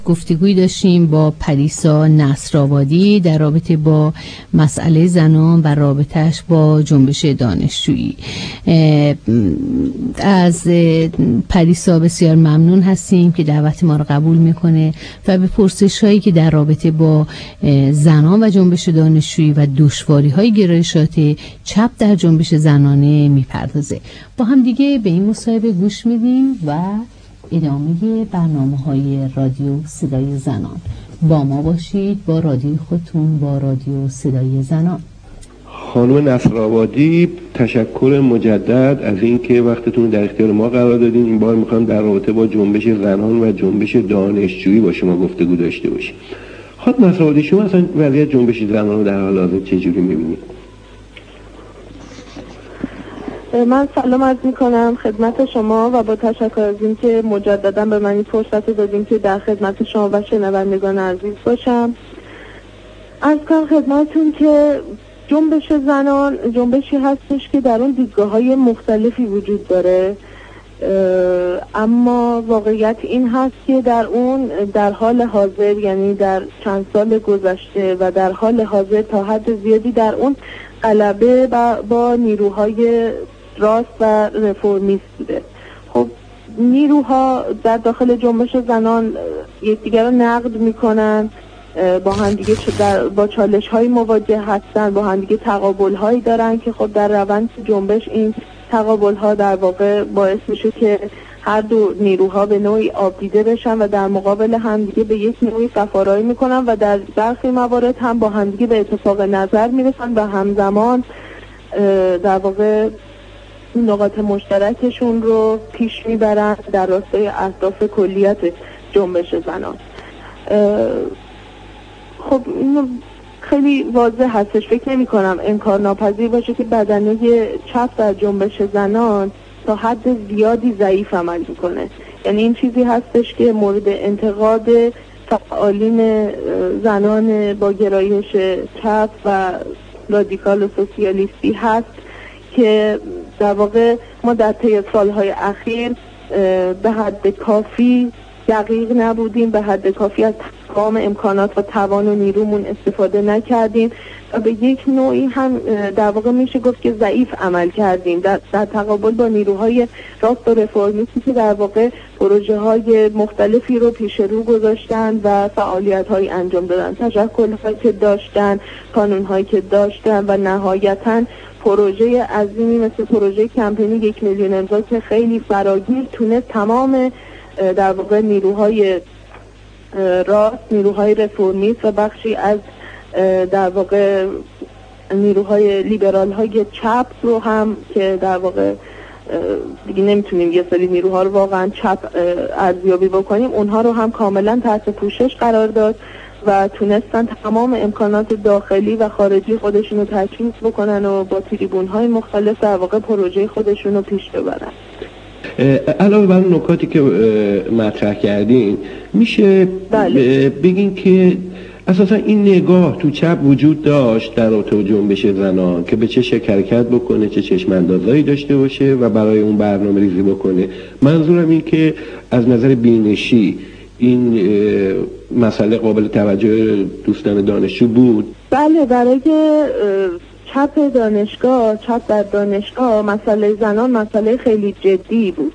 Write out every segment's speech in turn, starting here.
گفتگوی داشتیم با پریسا نصرآبادی در رابطه با مسئله زنان و رابطهش با جنبش دانشجویی. از پریسا بسیار ممنون هستیم که دعوت ما رو قبول میکنه و به پرسش هایی که در رابطه با زنان و جنبش دانشجویی و دشواری های گرایشات چپ در جنبش زنانه میپردازه. با هم دیگه به این مصاحبه گوش میدیم و ادامه برنامه‌های رادیو صدای زنان. با ما باشید، با رادیو خودتون، با رادیو صدای زنان. خانم نصرآبادی، تشکر مجدد از اینکه وقتتون در اختیار ما قرار دادین. این بار میخوام در رابطه با جنبش زنان و جنبش دانشجویی با شما گفتگو داشته باشیم. خانم نصرآبادی، شما اصلا وضعیت جنبش زنان رو در حال حاضر چجوری میبینید؟ من سلام عرض میکنم خدمت شما و با تشکر از اینکه مجددا به من این فرصت دادین که در خدمت شما و شنوندگان عزیز باشم. عرض کنم خدمتتون که جنبش زنان جنبشی هستش که در اون دیدگاه‌های مختلفی وجود داره، اما واقعیت این هست که در حال حاضر، یعنی در چند سال گذشته و در حال حاضر تا حد زیادی در اون غلبه با نیروهای راست و رفرمیست بوده. خب نیروها در داخل جنبش زنان یکدیگر رو نقد میکنن، با هم دیگه با چالش های مواجه هستن، با هم دیگه تقابل هایی دارن که خب در روند جنبش این تقابل ها در واقع باعث میشه که هر دو نیروها به نوعی آبدیده بشن و در مقابل هم دیگه به یک نوعی صفارایی میکنن و در برخی موارد هم با هم دیگه به اتفاق نظر میرسن و همزمان در واقع نقاط مشترکشون رو پیش میبرن در راستای اهداف کلیت جنبش زنان. خب اینو خیلی واضح هستش، فکر نمی کنم انکار ناپذیر باشه که بدنه چپ در جنبش زنان تا حد زیادی ضعیف عمل میکنه. یعنی این چیزی هستش که مورد انتقاد فعالین زنان با گرایش چپ و رادیکال و سوسیالیستی هست که در واقع ما در طی سالهای اخیر به حد کافی دقیق نبودیم، به حد کافی از تمام امکانات و توان و نیرومون استفاده نکردیم و به یک نوعی هم در واقع میشه گفت که ضعیف عمل کردیم در تقابل با نیروهای راست و رفرمیستی که در واقع پروژه های مختلفی رو پیش رو گذاشتن و فعالیت های انجام دادن، تشکل هایی که داشتن، قانون هایی که داشتن و نهایتاً پروژه عظیمی مثل پروژه کمپینی 1 میلیون امضا که خیلی فراگیر تونست تمام در واقع نیروهای راست، نیروهای رفرمیست و بخشی از در واقع نیروهای لیبرال های چپ رو هم که در واقع دیگه نمیتونیم یه سری نیروها رو واقعا چپ ارزیابی بکنیم، اونها رو هم کاملا تحت پوشش قرار داد و تونستن تمام امکانات داخلی و خارجی خودشون رو تجهیز بکنن و با تریبون‌های مختلف در واقع پروژه خودشون رو پیش ببرن. علاوه بر نکاتی که مطرح کردین، میشه بگین که اساسا این نگاه تو چپ وجود داشت در رابطه جنبش زنان که به چه شکل حرکت بکنه، چه چشم‌اندازایی داشته باشه و برای اون برنامه ریزی بکنه. منظورم این که از نظر بینشی این مسئله قابل توجه دوستان دانشجو بود؟ بله، برای چپ در دانشگاه مسئله زنان مسئله خیلی جدی بود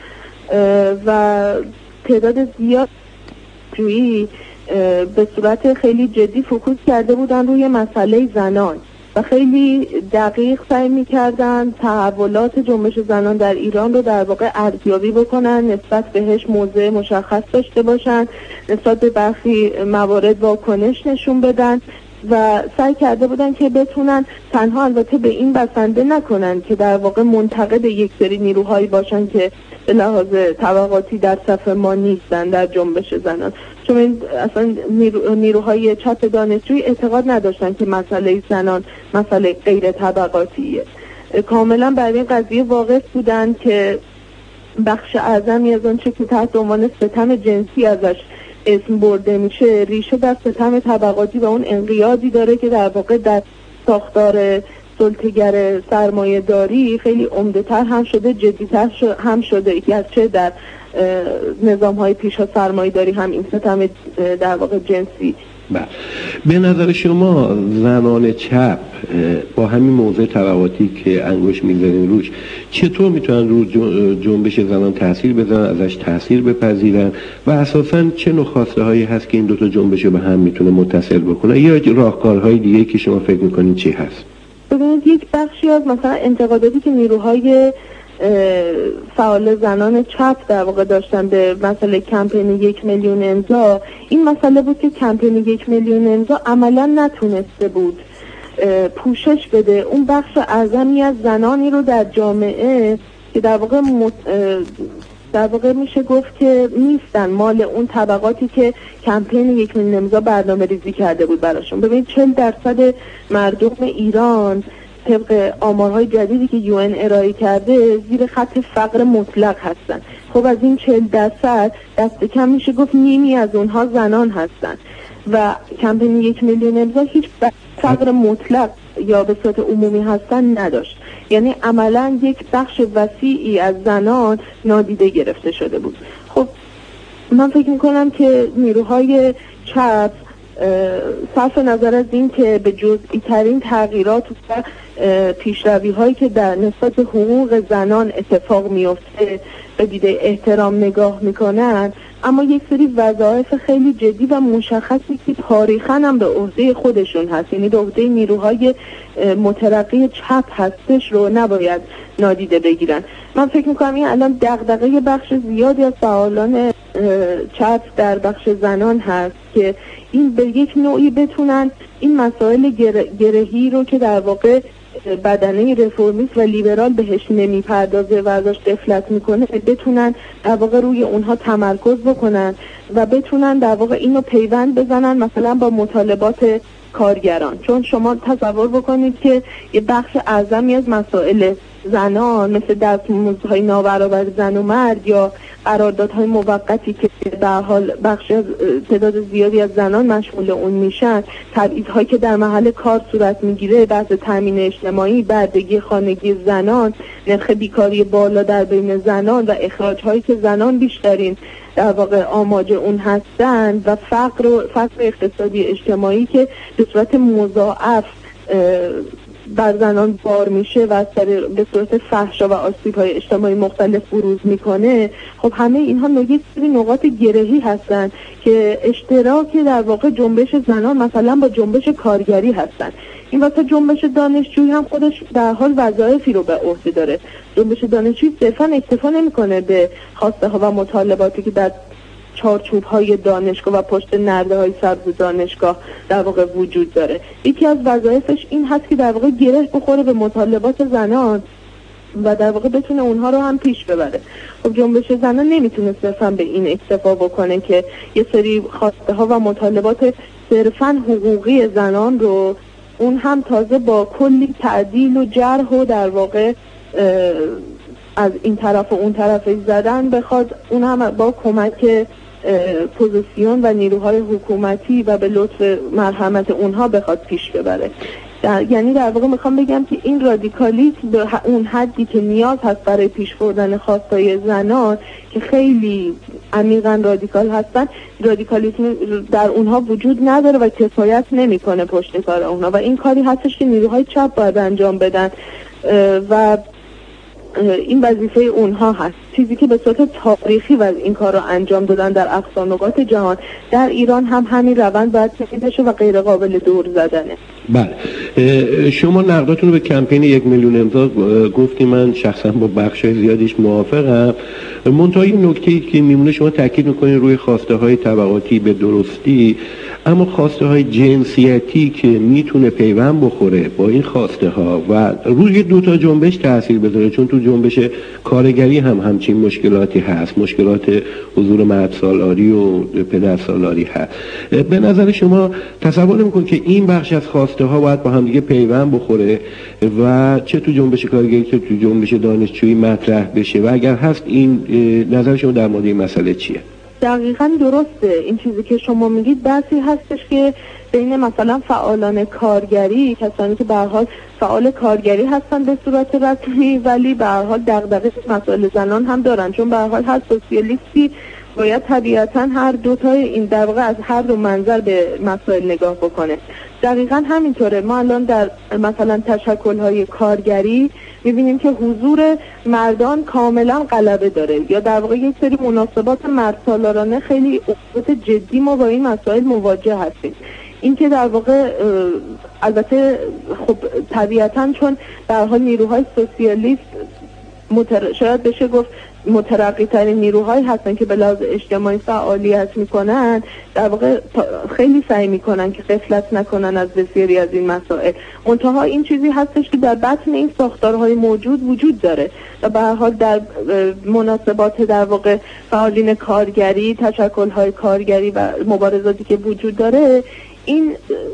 و تعداد زیاد جویی به صورت خیلی جدی فوکوس کرده بودن روی مسئله زنان و خیلی دقیق سعی می‌کردن تحولات جنبش زنان در ایران رو در واقع ارزیابی بکنن، نسبت بهش موضع مشخص داشته باشن، نسبت به برخی موارد واکنش نشون بدن و سعی کرده بودن که بتونن تنها البته به این بسنده نکنن که در واقع منتقد یک سری نیروهایی باشن که به لحاظ طبقاتی در صف ما نیستن در جنبش زنان، چون این اصلا نیروهای چپ دانشجویی اعتقاد نداشتن که مسئله زنان مسئله غیر طبقاتیه. کاملا بر این قضیه واقف بودن که بخش اعظمی از اون چه که تحت عنوان ستم جنسی ازش اسم برده میشه ریشه در ستم طبقاتی و اون انقیادی داره که در واقع در ساختار سلطه‌گر سرمایه‌داری خیلی عمده‌تر هم شده، جدی‌تر هم شده، گرچه در نظام‌های پیشا سرمایه‌داری هم این ستم در واقع جنسی. به نظر شما زنان چپ با همین موضوع طبقاتی که انگوش می‌ذارین روش چطور میتونن رو جنبش زنان تاثیر بذارن، ازش تاثیر بپذیرن و اساساً چه نوع خواسته‌هایی هست که این دو تا جنبش رو به هم میتونه متصل بکنه یا راهکارهای دیگه که شما فکر می‌کنین چی هست؟ ببینید یک بخشی از مثلا انتقاداتی که نیروهای فعال زنان چپ در واقع داشتن به مسئله کمپین 1 میلیون امضا، این مسئله بود که کمپین 1 میلیون امضا عملا نتونسته بود پوشش بده اون بخش اعظمی از زنانی رو در جامعه که در واقع میشه گفت که نیستن مال اون طبقاتی که کمپین 1 میلیون امضا برنامه ریزی کرده بود براشون. ببینید 40% مردم ایران طبق آمارهای جدیدی که UN ارائه کرده زیر خط فقر مطلق هستن. خب از این 40% دست کم میشه گفت نیمی از اونها زنان هستن و کمپین 1 میلیون امضا هیچ فقر مطلق یا به صورت عمومی هستن نداشت. یعنی عملا یک بخش وسیعی از زنان نادیده گرفته شده بود. خب من فکر میکنم که نیروهای چپ صرف نظر از این که به جزئی ترین تغییرات و پیشروی هایی که در نسبت حقوق زنان اتفاق میفته به دیده احترام نگاه میکنن، اما یک سری وظایف خیلی جدی و مشخصی که تاریخاً هم به عهده خودشون هست، یعنی به عهده نیروهای مترقی چپ هستش رو نباید نادیده بگیرن. من فکر میکنم این الان دغدغه بخش زیادی از فعالان چپ در بخش زنان هست که این به یک نوعی بتونن این مسائل گرهی رو که در واقع بدنه رفرمیست و لیبرال بهش نمیپردازه و ازش غفلت میکنه بتونن در واقع روی اونها تمرکز بکنن و بتونن در واقع اینو پیوند بزنن مثلا با مطالبات کارگران. چون شما تصور بکنید که یه بخش اعظمی از مسائل زنان مثل دستمزدهای نابرابر زن و مرد یا قراردادهای موقتی که در حال بخش از تعداد زیادی از زنان مشمول اون میشن، تبعیض‌هایی که در محل کار صورت میگیره، بحث تامین اجتماعی، بردگی خانگی زنان، نرخ بیکاری بالا در بین زنان و اخراج‌هایی که زنان بیشترین در واقع آماج اون هستند و فقر اقتصادی اجتماعی که به صورت مضاعف بر زنان بار میشه و به صورت فحشا و آسیب‌های اجتماعی مختلف بروز میکنه. خب همه اینها یک سری نقاط گرهی هستن که اشتراک در واقع جنبش زنان مثلا با جنبش کارگری هستن. این واسه جنبش دانشجویی هم خودش در حال وظایفی رو به عهده داره. جنبش دانشجویی صرفاً اکتفا نمیکنه به خواسته ها و مطالباتی که در چارچوب های دانشگاه و پشت نرده های سبز دانشگاه در واقع وجود داره. یکی از وظایفش این هست که در واقع گره بخوره به مطالبات زنان و در واقع بتونه اونها رو هم پیش ببره. خب جنبش زنان نمیتونه صرفا به این اکتفا بکنه که یه سری خواسته ها و مطالبات صرفا حقوقی زنان رو اون هم تازه با کلی تعدیل و جرح و در واقع از این طرف و اون طرف زدن بخواد اون هم با کمک پوزیسیون و نیروهای حکومتی و به لطف مرحمت اونها بخواد پیش ببره. یعنی در واقع میخوام بگم که این رادیکالیسم به اون حدی که نیاز هست برای پیش بردن خواستای زنان که خیلی عمیقاً رادیکال هستن، رادیکالیسم در اونها وجود نداره و کفایت نمیکنه پشت کار اونها و این کاری هستش که نیروهای چپ باید انجام بدن و این وظیفه اونها هست. چیزی که به صورت تاریخی و این کار رو انجام دادن در اقصا نقاط جهان، در ایران هم همین روند باید طی بشه و غیر قابل دور زدنه. بله، شما نقداتون رو به کمپین 1 میلیون امضا گفتی، من شخصا با بخشای زیادیش موافقم. منتها این نکته‌ای که میمونه شما تاکید میکنید روی خواسته های طبقاتی به درستی، اما خواسته های جنسیتی که میتونه پیوند بخوره با این خواسته ها و روی دو تا جنبش تاثیر بذاره، چون تو جنبش کارگری هم همچین مشکلاتی هست، مشکلات حضور مرد سالاری و پدر سالاری هست. به نظر شما تصور نمی‌کنید که این بخش از خواسته ها باید با هم دیگه پیوند بخوره و چه تو جنبش کارگری چه تو جنبش دانشجویی مطرح بشه و اگر هست این نظر شما در مورد این مسئله چیه؟ دقیقاً درسته این چیزی که شما میگید. بحثی هستش که بین مثلا فعالان کارگری، کسانی که به هر حال فعال کارگری هستن به صورت رسمی ولی به هر حال دغدغه مسائل زنان هم دارن، چون به هر حال هر سوسیالیستی باید طبیعتاً هر دوتای این در واقع از هر دو منظر به مسائل نگاه بکنه. دقیقاً همینطوره. ما الان در مثلا تشکل‌های کارگری می‌بینیم که حضور مردان کاملاً غلبه داره، یا در واقع یک سری مناسبات مردسالارانه خیلی جدی ما با این مسائل مواجه هستیم. این که در واقع البته خب طبیعتاً چون در حال نیروهای سوسیالیست شاید بشه گفت مترقی ترین نیروهایی هستن که به لحاظ اجتماعی فعالیت میکنن، در واقع خیلی سعی میکنن که غفلت نکنن از بسیاری از این مسائل. منتها این چیزی هستش که در بطن این ساختارهای موجود وجود داره و به هر حال در مناسبات در واقع فعالین کارگری، تشکل‌های کارگری و مبارزاتی که وجود داره، این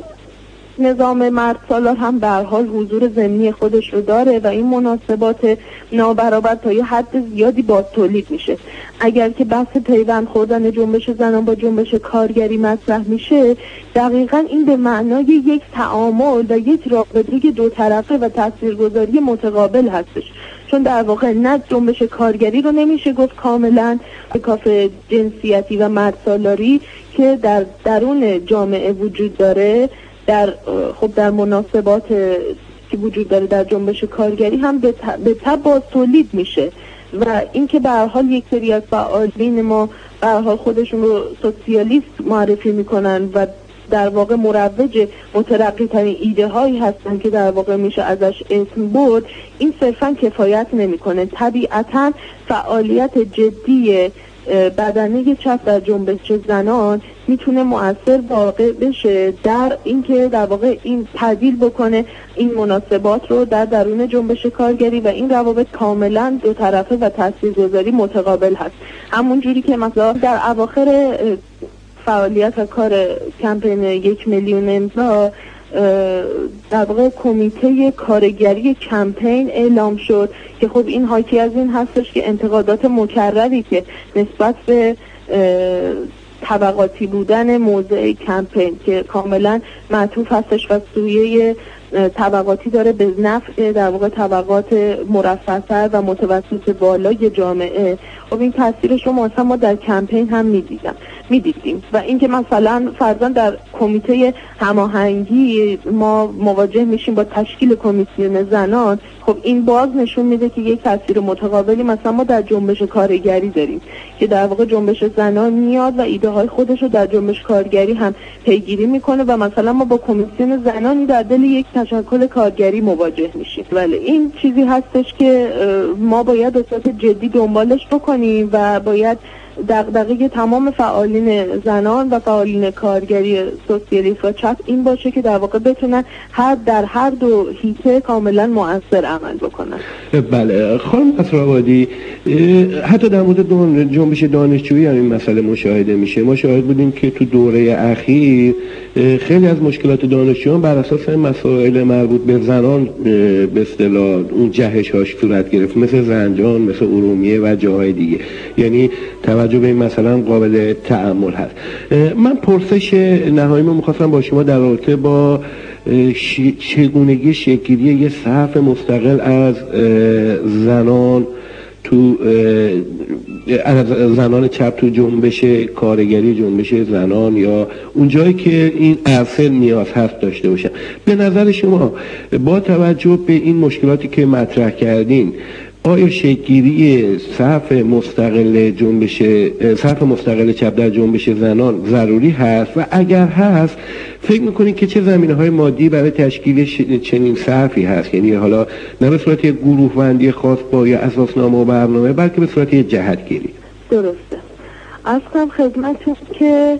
نظام مردسالار هم به هر حال حضور ضمنی خودش رو داره و این مناسبات نابرابر تا یه حد زیادی باز تولید میشه. اگر که بحث پیوند خوردن جنبش زنان با جنبش کارگری مطرح میشه، دقیقاً این به معنای یک تعامل و یک رابطه دو طرفه و تاثیرگذاری متقابل هستش، چون در واقع نه جنبش کارگری رو نمیشه گفت کاملاً کاف جنسیتی و مردسالاری که در درون جامعه وجود داره، در مناسبات که وجود داره در جنبش کارگری هم به تبع باز تولید میشه. و اینکه به هر حال یک سری از فعالین ما به هر حال خودشون رو سوسیالیست معرفی میکنن و در واقع مروج مترقی ترین ایده هایی هستن که در واقع میشه ازش اسم برد، این صرفا کفایت نمیکنه. طبیعتا فعالیت جدی بدنه چپ در جنبش زنان میتونه مؤثر واقع بشه در اینکه در واقع این تعدیل بکنه این مناسبات رو در درون جنبش کارگری و این روابط کاملا دو طرفه و تاثیرگذاری متقابل هست. همون جوری که مثلا در اواخر فعالیت و کار کمپین 1 میلیون امضا در واقع کمیته کارگری کمپین اعلام شد که خب این حاکی از این هستش که انتقادات مکرری که نسبت به طبقاتی بودن موضع کمپین که کاملا معطوف هستش و سویه طبقاتی داره به نفع در واقع طبقات مرفه‌تر و متوسط بالای جامعه، خب این تاثیرش رو مثلا ما در کمپین هم میدیدیم. و اینکه مثلا فرضاً در کمیته هماهنگی ما مواجه میشیم با تشکیل کمیسیون زنان، خب این باز نشون میده که یک تاثیر متقابلی مثلا ما در جنبش کارگری داریم که در واقع جنبش زنان میاد و ایده های خودش رو در جنبش کارگری هم پیگیری میکنه و مثلا ما با کمیسیون زنانی در دل یک تشکل کارگری مواجه میشیم. ولی این چیزی هستش که ما باید به صورت جدی دنبالش بکنیم و باید دغدغه تمام فعالین زنان و فعالین کارگری سوسیالیست و چپ این باشه که در واقع بتونن در هر دو حیطه کاملا مؤثر عمل بکنن. بله خانم اسرآبادی، حتی در مورد جنبش دانشجویی هم این مسئله مشاهده میشه. ما شاهد بودیم که تو دوره اخیر خیلی از مشکلات دانشجویان بر اساس مسائل مربوط به زنان به اصطلاح اون جهش‌هاش صورت گرفت، مثل زنجان، مثل ارومیه و جاهای دیگه. یعنی توجه به این مثلا قابل تأمل هست. من پرسش نهاییمو می‌خواستم با شما در رابطه با چگونگی شکل‌گیری یه صف مستقل از زنان تو زنان چپ تو جنبش کارگری، جنبش زنان یا اون جایی که این عرصه نیاز هست داشته باشن. به نظر شما با توجه به این مشکلاتی که مطرح کردین، آیا شکل‌گیری صف مستقل چپ در جنبش زنان ضروری هست و اگر هست فکر میکنید که چه زمینه‌های مادی برای تشکیل چنین صفی هست؟ یعنی حالا نه به صورت یک گروه بندی خاص با یا اساسنامه و برنامه، بلکه به صورت یک جهتگیری. درسته. اصلا خدمتتون که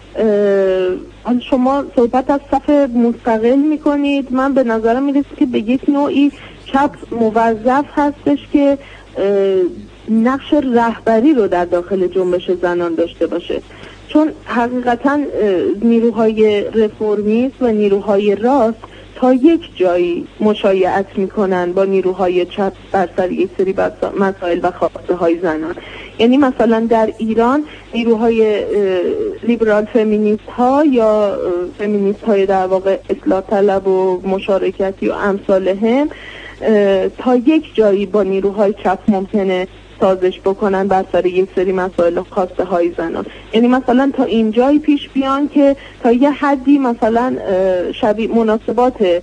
شما صحبت از صف مستقل میکنید، من به نظرم میرسه که به یک نوعی چپ موظف هستش که نقش رهبری رو در داخل جنبش زنان داشته باشه، چون حقیقتا نیروهای رفرمیست و نیروهای راست تا یک جایی مشایعت میکنن با نیروهای چپ بر سر یک سری مسائل و خواسته های زنان. یعنی مثلا در ایران نیروهای لیبرال فمینیست ها یا فمینیست های در واقع اصلاح طلب و مشارکتی و امثالهم تا یک جایی با نیروهای چپ ممکنه سازش بکنن بر سر یک سری مسائل و خواسته های زنان. یعنی مثلا تا اینجایی پیش بیان که تا یه حدی مثلا شبیه مناسبات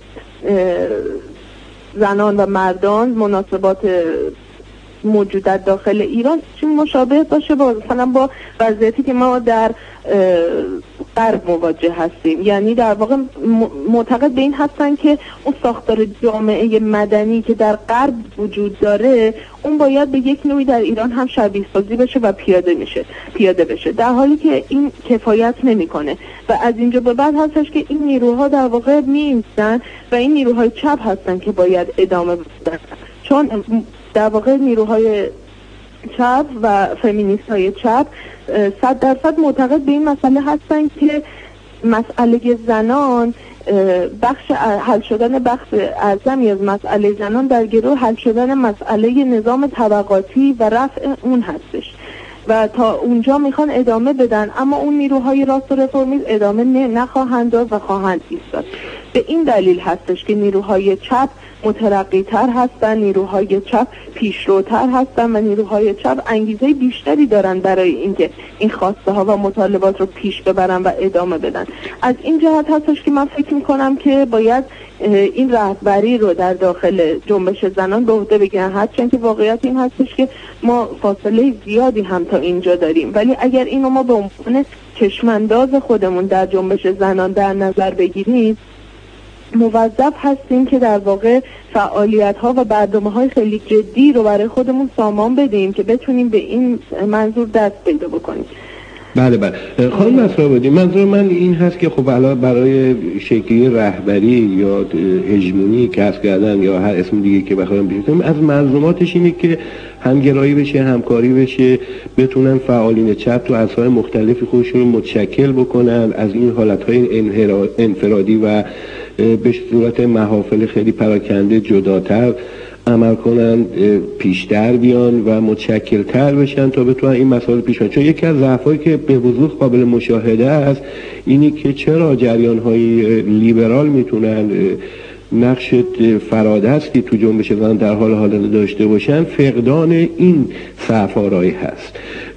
زنان و مردان، مناسبات موجودت داخل ایران چون مشابه باشه با مثلا با وضعیتی که ما در غرب مواجه هستیم. یعنی در واقع معتقد به این هستن که اون ساختار جامعه مدنی که در غرب وجود داره اون باید به یک نوعی در ایران هم شبیه سازی بشه و پیاده بشه، در حالی که این کفایت نمیکنه و از اینجا به بعد هستش که این نیروها در واقع میایستن و این نیروهای چپ هستن که باید ادامه بدن، چون در واقع نیروهای چپ و فمینیست های چپ 100% معتقد به این مسئله هستن که مسئله زنان بخش حل شدن بخش اعظمی از مسئله زنان در گروه حل شدن مسئله نظام طبقاتی و رفع اون هستش و تا اونجا میخوان ادامه بدن، اما اون نیروهای راست و رفرمیست ادامه نخواهند داد و خواهند ایستاد. به این دلیل هستش که نیروهای چپ مترقی تر هستن، نیروهای چپ پیشروتر هستن و نیروهای چپ انگیزه بیشتری دارن برای اینکه این خواسته ها و مطالبات رو پیش ببرن و ادامه بدن. از این جهت هستش که من فکر میکنم که باید این رهبری رو در داخل جنبش زنان به عهده بگیرن، هرچند که واقعیت این هستش که ما فاصله زیادی هم تا اینجا داریم، ولی اگر اینو ما به عنوان چشمانداز خودمون در جنبش زنان در نظر بگیریم موظف هستیم که در واقع فعالیت‌ها و برنامه‌های خیلی جدی رو برای خودمون سامان بدیم که بتونیم به این منظور دست پیدا بکنیم. بله خانم مسرابادی، منظور من این هست که خب الان برای شکلی رهبری یا هژمونی کسب کردن یا هر اسم دیگه که بخوایم بگیم از منظوماتش اینه که همگرایی بشه، همکاری بشه، بتونن فعالین چپ تو اصلاح مختلفی خودشون رو متشکل بکنن، از این حالتهای انفرادی و به صورت محافل خیلی پراکنده جداتر عمل کنن، پیشتر بیان و متشکل‌تر بشن تا بتونن این مسائل پیش برن. چون یکی از ضعفایی که به وضوح قابل مشاهده است اینی که چرا جریان‌های لیبرال میتونن نقش فرادستی تو جنبش زنان در حال داشته باشن، فقدان این ضعف‌آرایی هست.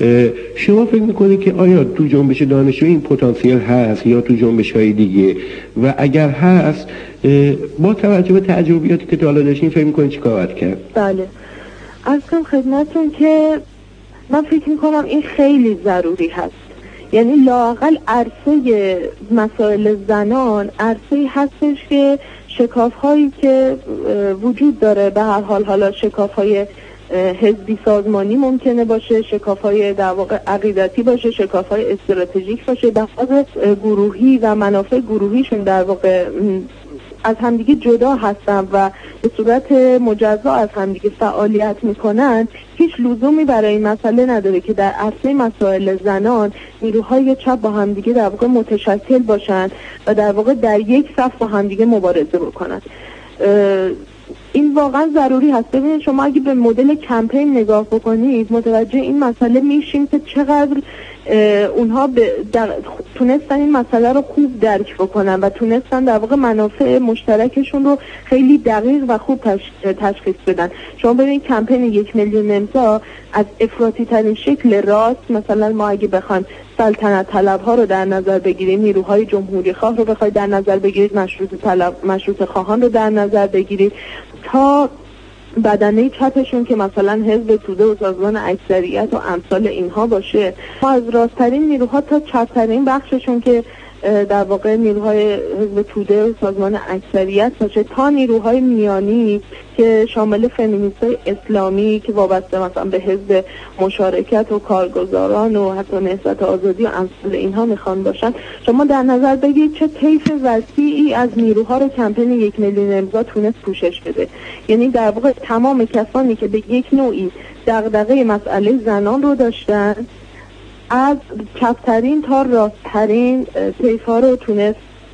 شما فکر میکنید که آیا تو جنبش دانشجویی این پتانسیل هست یا تو جنبش‌های دیگه، و اگر هست با توجه به تجربیاتی که تا حالا داشتین فکر میکنید چیکار باید کرد؟ بله، عرض کنم خدمتتون که من فکر میکنم این خیلی ضروری هست. یعنی لااقل عرصه مسائل زنان عرصه‌ای هستش که شکاف‌هایی که وجود داره، به هر حال حالا شکاف‌های حزبی سازمانی ممکنه باشه، شکاف‌های در واقع عقیدتی باشه، شکاف‌های استراتژیک باشه، به لحاظ گروهی و منافع گروهیشون در واقع از همدیگه جدا هستن و به صورت مجزا از همدیگه فعالیت میکنن، هیچ لزومی برای این مسئله نداره که در عرصه مسائل زنان نیروهای چپ با همدیگه در واقع متشکل باشن و در واقع در یک صف با همدیگه مبارزه بکنن. این واقعا ضروری هست. ببینید شما اگه به مدل کمپین نگاه بکنید متوجه این مسئله میشیم که چقدر اونها تونستن این مسئله رو خوب درک بکنن و تونستن در واقع منافع مشترکشون رو خیلی دقیق و خوب تشخیص بدن. شما ببینید کمپین 1 میلیون امضا از افراطی ترین شکل راست، مثلا ما اگه بخوایم سلطنت طلب ها رو در نظر بگیریم، نیروهای جمهوری خواه رو بخواید در نظر بگیرید، مشروط خواهان رو در نظر بگیرید، تا بدنه چپشون که مثلا حزب توده و سازمان اکثریت و امثال اینها باشه، ما از راستترین نیروها تا چپترین بخششون که در واقع نیروهای حزب توده و سازمان اکثریت باشه، تا نیروهای میانی که شامل فمینیست‌های اسلامی که وابسته مثلا به حزب مشارکت و کارگزاران و حتی نهضت آزادی و امثال اینها میخوان باشن، شما در نظر بگیرید چه طیف وسیعی از نیروها رو کمپین 1 میلیون امضا تونست پوشش بده. یعنی در واقع تمام کسانی که به یک نوعی دغدغه مسئله زنان رو داشتن، از چپترین تا راستترین طیف‌ها رو تونست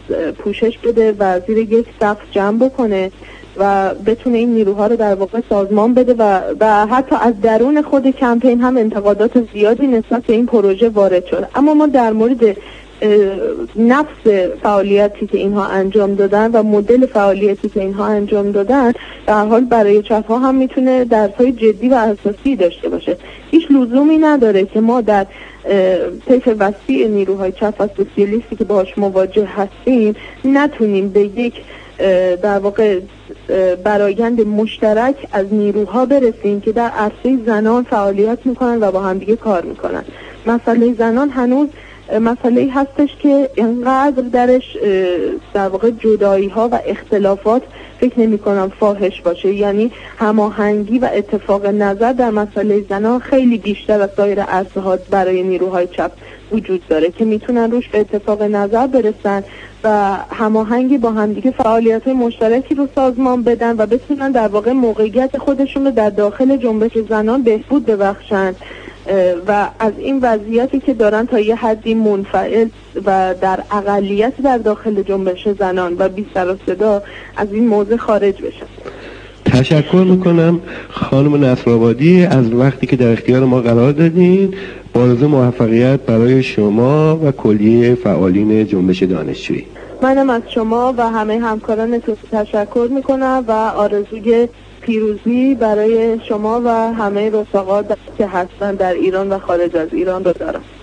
پوشش بده و زیر یک سقف جمع بکنه و بتونه این نیروها رو در واقع سازمان بده و حتی از درون خود کمپین هم انتقادات زیادی نسبت به این پروژه وارد شد. اما ما در مورد نفس فعالیتی که اینها انجام دادن و مدل فعالیتی که اینها انجام ددن در حال برای چپ ها هم میتونه درس‌های جدی و اساسی داشته باشه. هیچ لزومی نداره که ما در طیف وسیع نیروهای چپ و سوسیالیستی که باهاش مواجه هستیم نتونیم به یک در واقع برآیند مشترک از نیروها برسیم که در عرصه زنان فعالیت میکنن و با هم دیگه کار میکنن. مسئله زنان هنوز مسئله‌ای هستش که اینقدر درش در واقع جدایی ها و اختلافات فکر نمی کنم فاحش باشه. یعنی هماهنگی و اتفاق نظر در مسئله زنان خیلی بیشتر از سایر عرصه ها برای نیروهای چپ وجود داره که میتونن روش به اتفاق نظر برسن و هماهنگی با همدیگه فعالیت‌های مشترکی رو سازمان بدن و بتونن در واقع موقعیت خودشون رو در داخل جنبش زنان بهبود ببخشن و از این وضعیتی که دارن تا یه حدی منفعل و در اقلیت در داخل جنبش زنان و بی سر و صدا از این موضوع خارج بشن. تشکر میکنم خانم نصرآبادی از وقتی که در اختیار ما قرار دادین. آرزو موفقیت برای شما و کلیه فعالین جنبش دانشجویی. منم از شما و همه همکارانتون تشکر میکنم و آرزوی پیروزی برای شما و همه رفقا که هستن در ایران و خارج از ایران رو دارم.